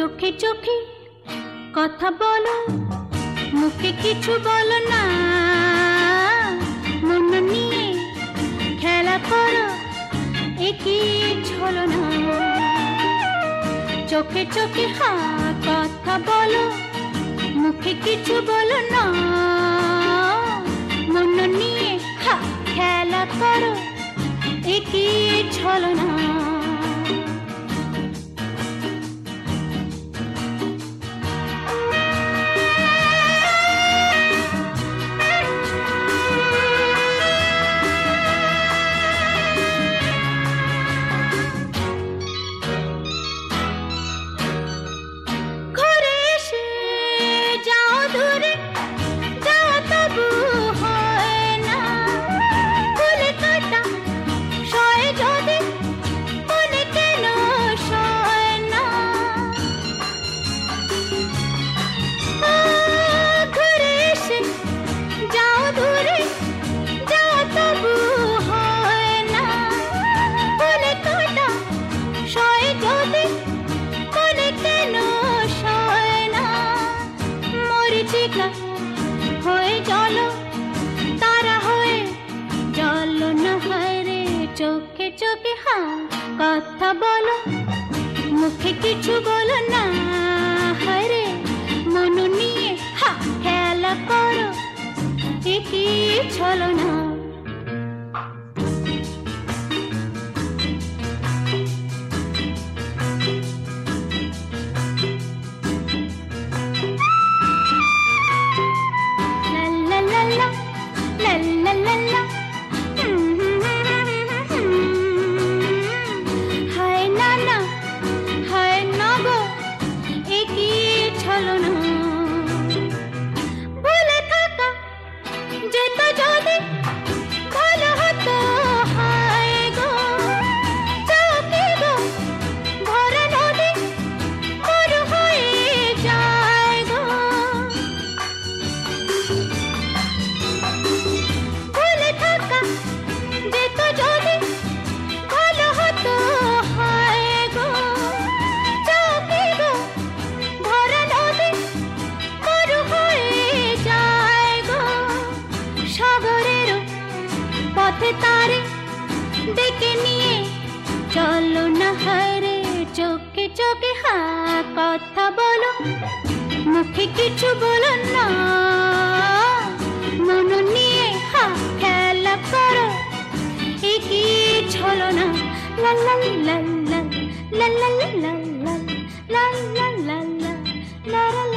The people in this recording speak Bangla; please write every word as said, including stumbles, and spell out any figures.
চোখে চোখে কথা বলো, মুখে কিছু বলো না, মন নিয়ে খেলা করো, একই ছলনা। চোখে চোখে হ্যাঁ কথা বলো, মুখে কিছু বলো না, মন নিয়ে হ্যাঁ খেলা করো, একই ছলনা। হয়ে চলো তারা হয়ে চলো না হয় রে। চোখে চোখে হ্যাঁ কথা বলো, মুখে কিছু বলো না, হয় রে মন নিয়ে হ্যাঁ খেলা করো, একই ছলনা। তারে ডেকে নিয়ে চলো না হয় রে। চোখে চোখে হ্যাঁ কথা বলো, মুখে কিছু বলো না, মন নিয়ে হ্যাঁ খেলা করো, একই ছলনা। লা লা লা লা লা লা লা লা লা লা লা লা লা লা লা।